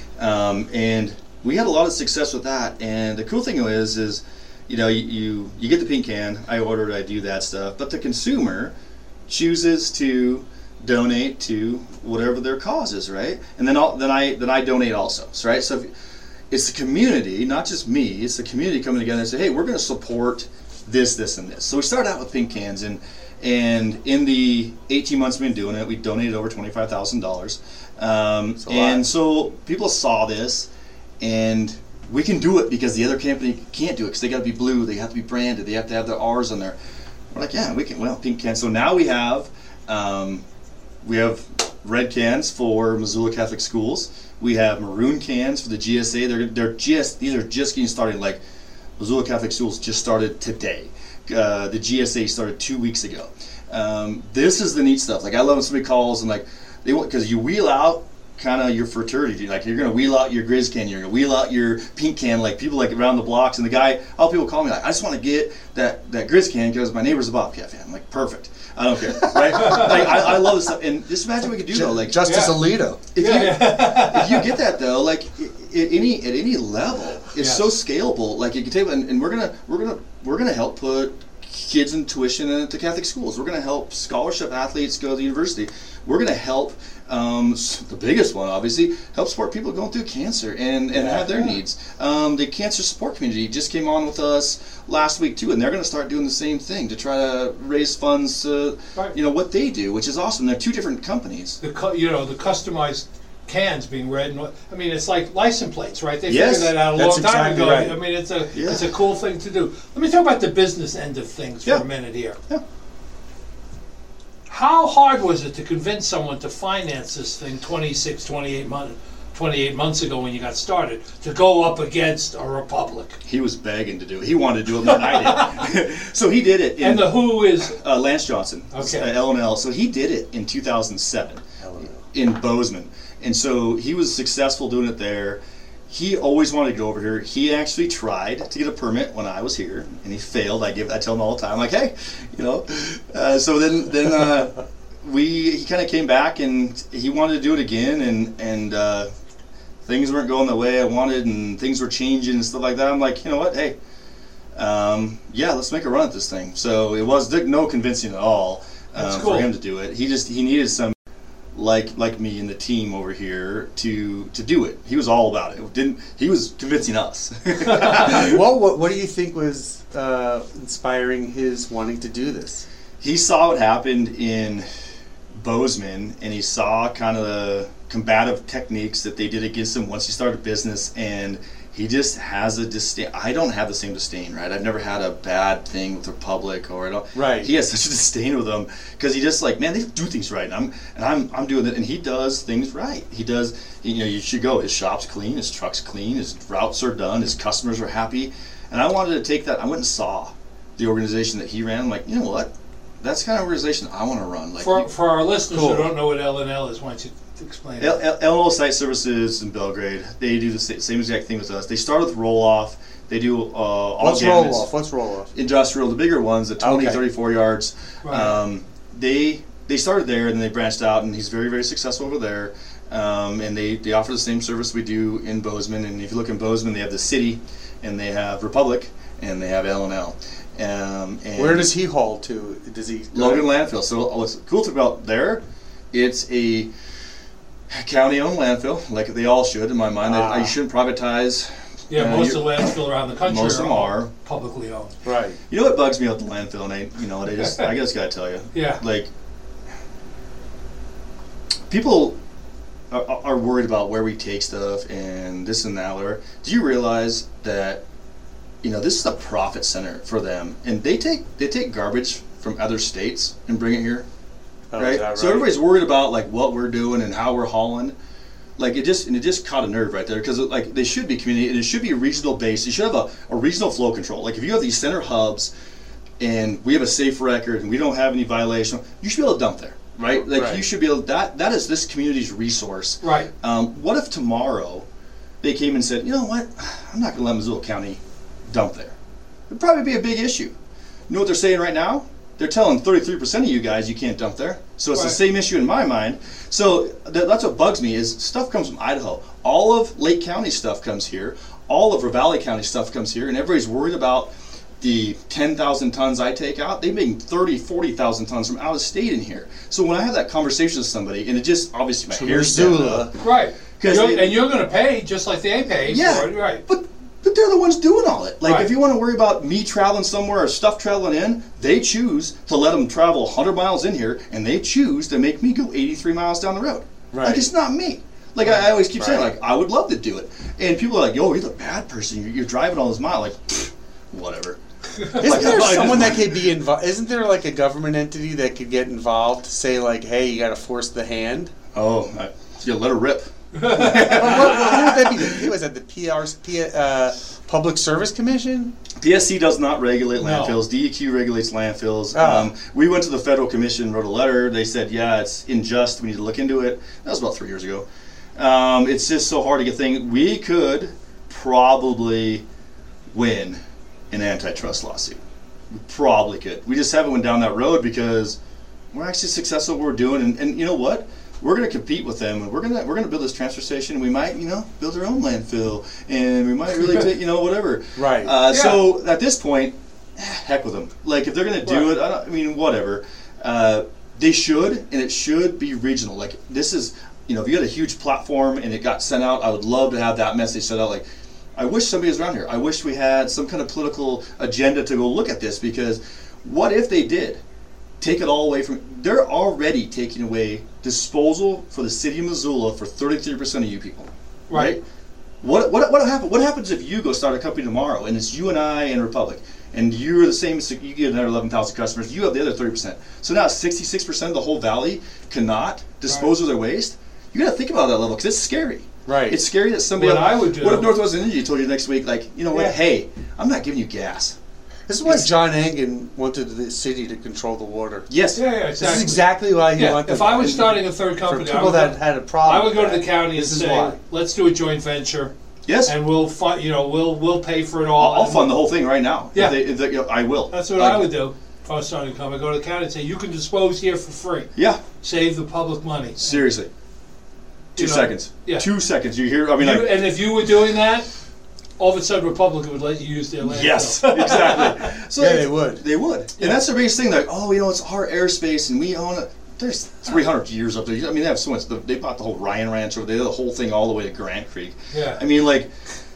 um, and we had a lot of success with that. And the cool thing is, is you know, you, you you get the Pink Can. I order it. I do that stuff, but the consumer chooses to donate to whatever their cause is, right? And then I'll, then I then I donate also, so, right? So if, it's the community, not just me. It's the community coming together and say, hey, we're going to support this, this, and this. So we started out with Pink Cans, and and in the eighteen months we've been doing it, we donated over twenty-five thousand dollars. Um, a lot. and so people saw this, and we can do it because the other company can't do it because they got to be blue, they have to be branded, they have to have their R's on there. We're like, yeah, we can. Well, Pink Cans. So now we have. Um, We have red cans for Missoula Catholic Schools. We have maroon cans for the G S A. They're they're just these are just getting started. Like Missoula Catholic Schools just started today. Uh, the G S A started two weeks ago. Um, this is the neat stuff. Like I love when somebody calls and like they want because you wheel out kind of your fraternity. Like you're gonna wheel out your Grizz can, you're gonna wheel out your Pink Can. Like people like around the blocks, and the guy, all people call me like, I just want to get that that Grizz can because my neighbor's a Bobcat fan. I'm like, perfect. I don't care, right? Like I, I love this stuff, and just imagine what we could do though. Like Justice Yeah. Alito. if Yeah, you yeah. if you get that though, like i- at any at any level, it's Yes. so scalable. Like you can take, and, and we're gonna we're gonna we're gonna help put kids in tuition into Catholic schools. We're gonna help scholarship athletes go to the university. We're gonna help. Um, s- the biggest one, obviously, help support people going through cancer and, and Yeah. have their needs. Um, the cancer support community just came on with us last week too, and they're going to start doing the same thing to try to raise funds. Uh, Right. You know what they do, which is awesome. They're two different companies. The cu- you know the customized cans being read. And, I mean, it's like license plates, right? They Yes, figured that out a that's long time exactly ago. right. I mean, it's a Yeah. it's a cool thing to do. Let me talk about the business end of things for Yeah. a minute here. Yeah. How hard was it to convince someone to finance this thing twenty-six, twenty-eight months, twenty-eight months ago when you got started, to go up against a republic? He was begging to do it. He wanted to do it more than I did. So he did it. In, And the who is uh, Lance Johnson, Okay. uh, L and L. So he did it in two thousand seven in Bozeman. And so he was successful doing it there. He always wanted to go over here. He actually tried to get a permit when I was here, and he failed. I give, I tell him all the time, like, hey, you know. Uh, so then, then uh, we he kind of came back, and he wanted to do it again, and and uh, things weren't going the way I wanted, and things were changing and stuff like that. I'm like, you know what, hey, um, yeah, let's make a run at this thing. So it was no convincing at all um, That's cool. for him to do it. He just he needed some. like like me and the team over here to to do it. He was all about it. Didn't he was convincing us. Well, what, what do you think was uh, inspiring his wanting to do this? He saw what happened in Bozeman, and he saw kind of the combative techniques that they did against him once he started business, and he just has a disdain. I don't have the same disdain, right? I've never had a bad thing with Republic, or I don't. Right. He has such a disdain with them because he just like, man, they do things right, and I'm and I'm I'm doing it, and he does things right. He does. You know, you should go. His shop's clean, his truck's clean, his routes are done, his customers are happy, and I wanted to take that. I went and saw the organization that he ran. I'm like, you know what? That's the kind of organization I want to run. Like for you- for our listeners Cool. who don't know what L and L is. Why don't you explain L- it? L- L Site Services in Belgrade, they do the sa- same exact thing with us. They start with roll-off. They do uh, all What's gamuts. roll off? What's roll off? Industrial, the bigger ones, the twenty, Okay. thirty-four yards. Right. Um, they they started there, and then they branched out, and he's very, very successful over there. Um, and they, they offer the same service we do in Bozeman. And if you look in Bozeman, they have the city, and they have Republic, and they have L and L. Um, and Where does he haul to? Does he? Logan Landfill. So what's cool about there, it's a county-owned landfill, like they all should, in my mind. Ah. You shouldn't privatize. Yeah, uh, most you're- of the landfill around the country most of them all are. publicly owned. Right. You know what bugs me about the landfill, and I, you know, I just, I just gotta tell you, Yeah. like, people are, are worried about where we take stuff and this and that. Or do you realize that, you know, this is a profit center for them, and they take they take garbage from other states and bring it here. Oh, is right? that So right? everybody's worried about like what we're doing and how we're hauling. Like it just and it just caught a nerve right there because like they should be community and it should be regional based. You should have a, a regional flow control. Like if you have these center hubs and we have a safe record and we don't have any violation, you should be able to dump there, right? Like Right. you should be able that that is this community's resource. Right. Um, what if tomorrow they came and said, you know what, I'm not going to let Missoula County dump there. It'd probably be a big issue. You know what they're saying right now? They're telling thirty-three percent of you guys you can't dump there. So it's Right. the same issue in my mind. So th- that's what bugs me is stuff comes from Idaho. All of Lake County stuff comes here. All of Ravalli County stuff comes here. And everybody's worried about the ten thousand tons I take out. They make thirty, forty thousand tons from out of state in here. So when I have that conversation with somebody, and it just, obviously my To hair's standing Missoula. up. Right. 'Cause You're- they- and you're going to pay just like they pay Yeah, for it. Right. But but they're the ones doing all it. Like Right. if you want to worry about me traveling somewhere or stuff traveling in, they choose to let them travel one hundred miles in here, and they choose to make me go eighty-three miles down the road. Right. Like it's not me. Like I, I always keep saying, Right. like I would love to do it, and people are like, "Yo, you're the bad person. You're, you're driving all this mile." Like, pfft, whatever. Isn't Like, there I someone just- that could be involved? Isn't there like a government entity that could get involved to say like, "Hey, you got to force the hand"? Oh, I, yeah, let her rip. Or what, what, who would that be? Who was that? The P R, P, uh, Public Service Commission? P S C does not regulate No. landfills. D E Q regulates landfills. Oh. Um, we went to the federal commission, wrote a letter. They said, yeah, it's unjust. We need to look into it. That was about three years ago. Um, it's just so hard to get things. We could probably win an antitrust lawsuit. We probably could. We just haven't went down that road because we're actually successful at what we're doing. And, and you know what? We're going to compete with them, and we're going to we're going to build this transfer station. And we might, you know, build our own landfill, and we might really take, you know, whatever. Right. Uh, Yeah. So at this point, heck with them. Like if they're going to do Right. it, I, don't, I mean, whatever. Uh, they should, and it should be regional. Like this is, you know, if you had a huge platform and it got sent out, I would love to have that message sent out. Like, I wish somebody was around here. I wish we had some kind of political agenda to go look at this because what if they did? take it all away from. They're already taking away disposal for the city of Missoula for thirty-three percent of you people, right? Right. What what what happen, What happens if you go start a company tomorrow and it's you and I and Republic, and you're the same? You get another eleven thousand customers. You have the other thirty percent. So now sixty-six percent of the whole valley cannot dispose Right. of their waste. You got to think about that level because it's scary. Right. It's scary that somebody. What I would do- What if Northwest Energy told you next week, like, you know what? Yeah. Hey, I'm not giving you gas. This is why John Engen wanted the city to control the water. Yes. Yeah, yeah, This exactly. is exactly why he Yeah, wanted. if I was and starting a third for company, I people would, that go, had a problem, I would go with to the that, county and this is say, why. let's do a joint venture, Yes. and we'll fund, you know, we'll we'll pay for it all. I'll, I'll and fund the whole thing right now. Yeah. If they, if they, you know, I will. That's what Like, I would do if I was starting a company. I'd go to the county and say, you can dispose here for free. Yeah. Save the public money. Seriously. Two You know, seconds. yeah. Two seconds. You hear? I mean, You- like. and if you were doing that, all of a sudden Republican would let you use their landfill. Yes, exactly. So Yeah, they would. They would. Yeah. And that's the biggest thing. Like, oh, you know, it's our airspace and we own it. There's three hundred years up there. I mean, they have so much. They bought the whole Ryan Ranch, or they did the whole thing all the way to Grant Creek. Yeah. I mean, like,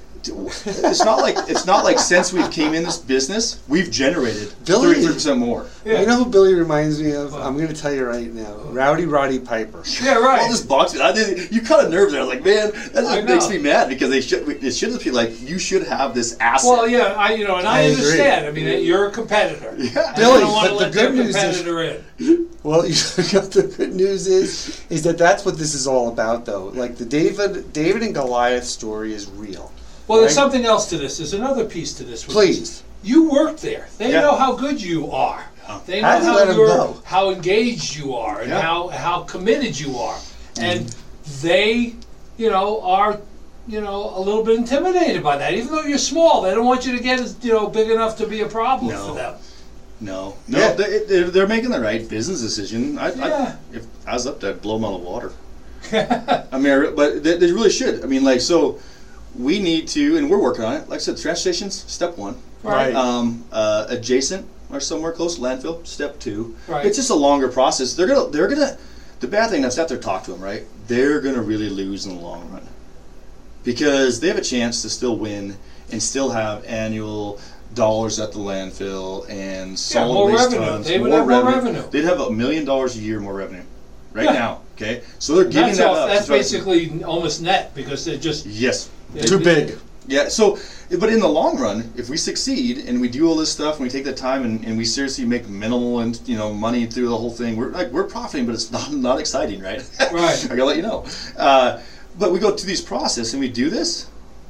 it's not like it's not like since we came in this business, we've generated Billy- thirty-three percent more. Yeah. You know who Billy reminds me of? What? I'm going to tell you right now. Rowdy Roddy Piper. Yeah, All right. this boxing, I did, you kind of nerves there. I was like, man, that I just makes know. me mad because they should. It should just be like, you should have this asset. Well, yeah, I you know, and I, I agree. understand. I mean, you're a competitor. Yeah. And Billy, I don't want to but the let their good news is- competitor in. Well, you know, the good news is, is that that's what this is all about, though. Like the David, David and Goliath story is real. Well, there's Right? something else to this. There's another piece to this. which Please. is You worked there. They Yeah. know how good you are. They know How do you how let 'em you're, know? how engaged you are, and Yeah. how how committed you are, and they, you know, are, you know, a little bit intimidated by that. Even though you're small, they don't want you to get, you know, big enough to be a problem No. for them. No, no, Yeah. they, they're, they're making the right business decision. I, Yeah. I, if I was up there, I'd blow them out of the water. I mean, I re- but they, they really should. I mean, like, so we need to, and we're working on it. Like I said, trash stations, step one. Right. Um, uh, adjacent or somewhere close to landfill, step two. Right. It's just a longer process. They're gonna, they're gonna. The bad thing that's after talk to them, right? They're gonna really lose in the long run because they have a chance to still win and still have annual dollars at the landfill and solid more waste revenue. tons. They would have more revenue. They'd have a million dollars a year more revenue right Yeah. now. Okay, so they're giving That's, that all, up. that's So- basically almost net because they're just yes. Too big. Yeah, so, but in the long run, if we succeed and we do all this stuff and we take the time and, and we seriously make minimal and you know money through the whole thing, we're like we're profiting, but it's not not exciting, right? Right. I gotta let you know. Uh, but we go through these process and we do this.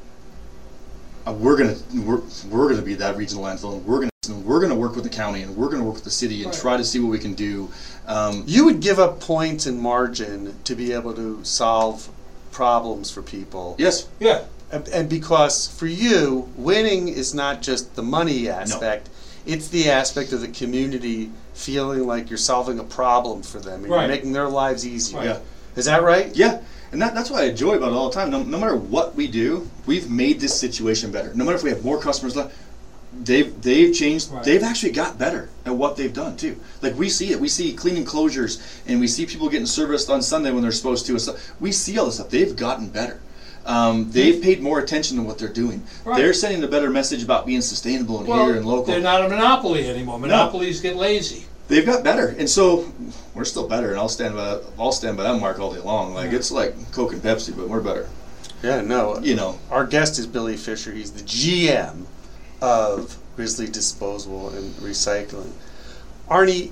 Uh, we're gonna we're, we're gonna be that regional landfill, and we're gonna and we're gonna work with the county and we're gonna work with the city and Right. try to see what we can do. Um, You would give up points and margin to be able to solve problems for people. yes, yeah. And, and because for you, winning is not just the money aspect, it's the aspect of the community feeling like you're solving a problem for them and Right. you're making their lives easier. Right. yeah. Is that right? Yeah, and that, that's what I enjoy about it all the time. No, no matter what we do, we've made this situation better. No matter if we have more customers left, they've they've changed. Right. They've actually got better at what they've done too. Like we see it. We see cleaning closures, and we see people getting serviced on Sunday when they're supposed to. And stuff. We see all this stuff. They've gotten better. Um, they've paid more attention to what they're doing. Right. They're sending a better message about being sustainable and Well, here and local. they're not a monopoly anymore. Monopolies get lazy. They've got better, and so we're still better. And I'll stand by I'll stand by that mark all day long. Like Yeah. it's like Coke and Pepsi, but we're better. Yeah, no. You know. Our guest is Billy Fisher. He's the G M of Grizzly Disposal and Recycling. Arnie,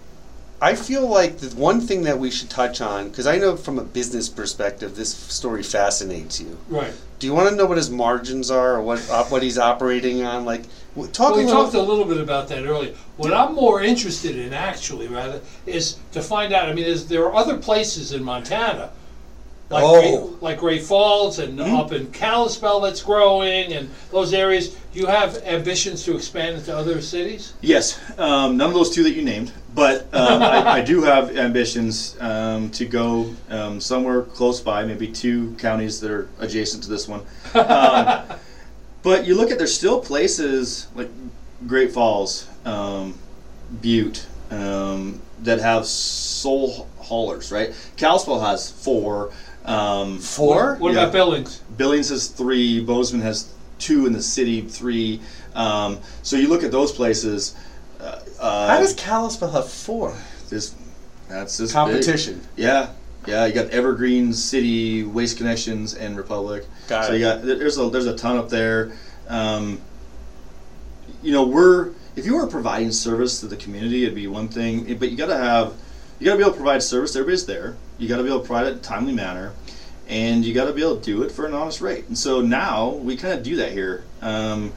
I feel like the one thing that we should touch on, because I know from a business perspective, this story fascinates you. Right. Do you want to know what his margins are, or what uh, what he's operating on? Like, w- talk Well, we a little. talked a little bit about that earlier. What I'm more interested in, actually, rather, is to find out. I mean, is, there are other places in Montana, like Oh. Great, like Great Falls and up in Kalispell that's growing, and those areas. Do you have ambitions to expand into other cities? Yes, um, none of those two that you named, but um, I, I do have ambitions um, to go um, somewhere close by, maybe two counties that are adjacent to this one. Um, but you look at, there's still places like Great Falls, um, Butte, um, that have sole haulers, right? Kalispell has four. Um, Four? What Yeah. about Billings? Billings has three. Bozeman has two in the city, three. Um, so you look at those places. Uh, uh, How does Kalispell have four? this? That's this Competition. Big. Yeah, yeah. You got Evergreen, City, Waste Connections, and Republic. Got so it. you got there's a there's a ton up there. Um, you know, we're if you were providing service to the community, it'd be one thing. But you got to have you got to be able to provide service. Everybody's there. You got to be able to provide it in a timely manner, and you got to be able to do it for an honest rate. And so now we kind of do that here. Um,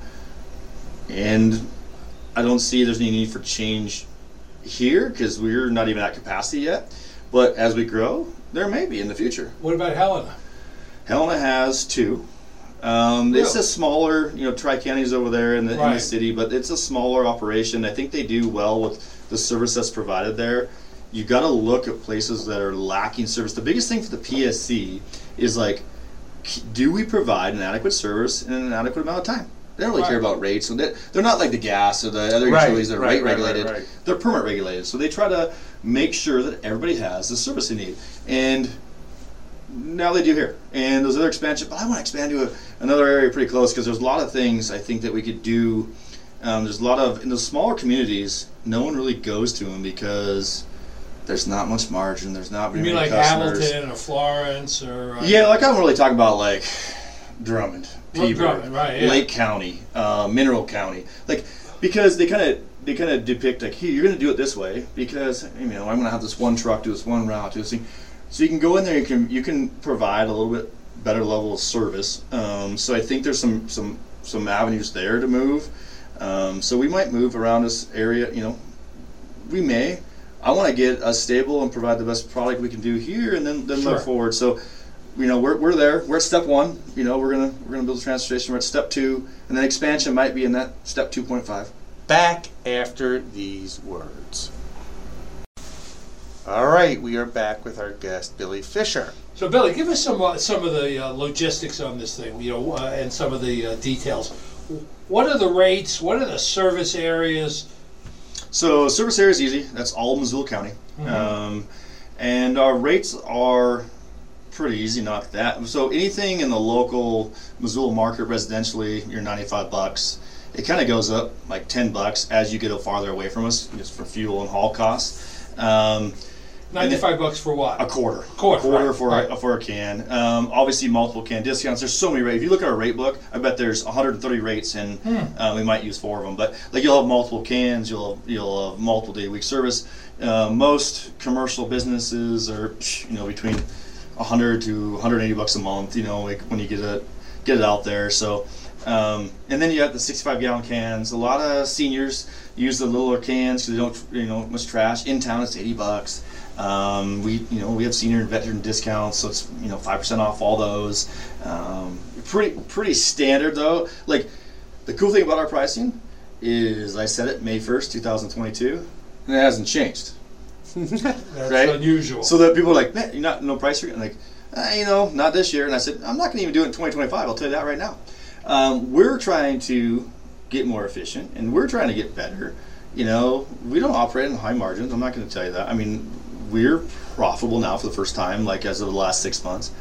and I don't see there's any need for change here because we're not even at capacity yet. But as we grow, there may be in the future. What about Helena? Helena has two. Um, It's Really? a smaller, you know, Tri-County's over there in the, in the Right. city, but it's a smaller operation. I think they do well with the service that's provided there. You got to look at places that are lacking service. The biggest thing for the P S C is like, k- do we provide an adequate service in an adequate amount of time? They don't really care Right. about rates. So they- they're not like the gas or the other Right, utilities that are right, rate right, regulated. right, right. They're permit regulated. So they try to make sure that everybody has the service they need. And now they do here. And those other expansion, but I want to expand to a, another area pretty close because there's a lot of things I think that we could do. Um, there's a lot of, in the smaller communities, no one really goes to them because there's not much margin. There's not You very mean many like customers. Hamilton or Florence or? Uh, Yeah, like I'm really talking about like Drummond, Well, Peabody, Drummond, right, yeah. Lake County, uh, Mineral County, like because they kind of they kind of depict like, here you're going to do it this way because you know I'm going to have this one truck do this one route do this thing, so you can go in there, you can you can provide a little bit better level of service. Um, so I think there's some some some avenues there to move. Um, so we might move around this area, you know, we may. I want to get us stable and provide the best product we can do here, and then then Sure. move forward. So, you know, we're we're there. We're at step one. You know, we're gonna we're gonna build a transfer station. We're at step two, and then expansion might be in that step two point five. Back after these words. All right, we are back with our guest, Billy Fisher. So Billy, give us some uh, some of the uh, logistics on this thing, you know, uh, and some of the uh, details. What are the rates? What are the service areas? So service area is easy. That's all Missoula County, um, and our rates are pretty easy. Not that. So anything in the local Missoula market residentially, you're ninety-five bucks. It kind of goes up like ten bucks as you get farther away from us, just for fuel and haul costs. Um, Ninety-five bucks for what? A quarter. Quarter, A quarter right, for right. A, for a can. Um, obviously, multiple can discounts. There's so many rates. If you look at our rate book, I bet there's one hundred thirty rates, and uh, we might use four of them. But like you'll have multiple cans, you'll have, you'll have multiple day a week service. Uh, most commercial businesses are you know between one hundred to one hundred eighty bucks a month. You know like when you get it get it out there. So. Um, and then you have the sixty-five gallon cans. A lot of seniors use the littler cans because they don't, you know, much trash. In town, it's eighty bucks. Um, we, you know, we have senior and veteran discounts, so it's you know five percent off all those. Um, pretty, pretty standard though. Like the cool thing about our pricing is I said it May first, two thousand twenty-two, and it hasn't changed. That's right? unusual. So that people are like, man, you're not no price. You're like, eh, you know, not this year. And I said, I'm not going to even do it in twenty twenty-five. I'll tell you that right now. Um, we're trying to get more efficient, and we're trying to get better. You know, we don't operate in high margins. I'm not going to tell you that. I mean, we're profitable now for the first time, like as of the last six months.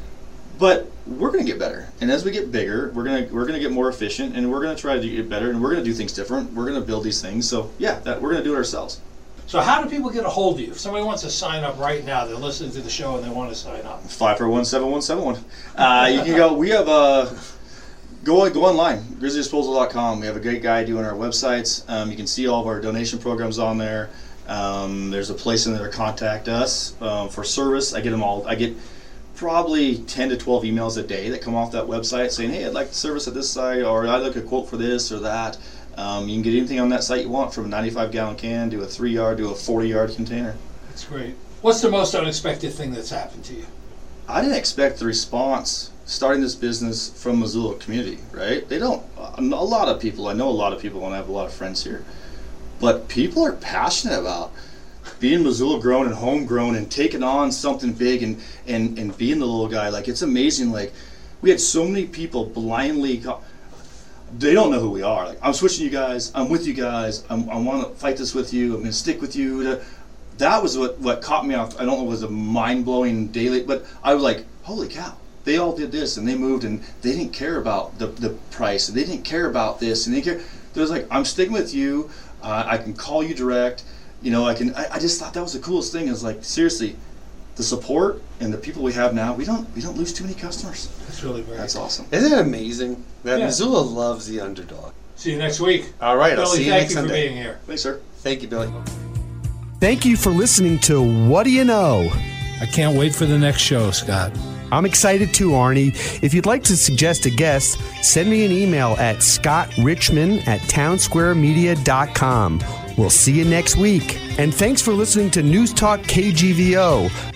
But we're going to get better, and as we get bigger, we're going to we're going to get more efficient, and we're going to try to get better, and we're going to do things different. We're going to build these things. So yeah, that, we're going to do it ourselves. So how do people get a hold of you? If somebody wants to sign up right now, they're listening to the show and they want to sign up. five four one, seven one seven one. Uh, you can go. We have a. Go go online, grizzly disposal dot com. We have a great guy doing our websites. Um, you can see all of our donation programs on there. Um, there's a place in there to contact us um, for service. I get them all. I get probably ten to twelve emails a day that come off that website saying, "Hey, I'd like the service at this site," or "I'd like a quote for this or that." Um, you can get anything on that site you want, from a ninety-five gallon can to a three yard to a forty yard container. That's great. What's the most unexpected thing that's happened to you? I didn't expect the response starting this business from Missoula community, right? They don't, a lot of people, I know a lot of people and I have a lot of friends here, but people are passionate about being Missoula grown and homegrown and taking on something big and, and, and being the little guy. Like, it's amazing. Like, we had so many people blindly, co- they don't know who we are. Like, I'm switching you guys, I'm with you guys, I'm, I want to fight this with you, I'm going to stick with you. That was what, what caught me off. I don't know if it was a mind-blowing daily, but I was like, holy cow. They all did this, and they moved, and they didn't care about the, the price, and they didn't care about this, and they care. There's like, I'm sticking with you. Uh, I can call you direct. You know, I can. I, I just thought that was the coolest thing. Is like seriously, the support and the people we have now. We don't we don't lose too many customers. That's really great. That's awesome. Isn't it amazing that Yeah. Missoula loves the underdog? See you next week. All right, Billy, I'll see you thank next you for Sunday. being here. Thanks, sir. Thank you, Billy. Thank you for listening to What Do You Know? I can't wait for the next show, Scott. I'm excited too, Arnie. If you'd like to suggest a guest, send me an email at scottrichman at townsquaremedia dot com. We'll see you next week. And thanks for listening to News Talk K G V O,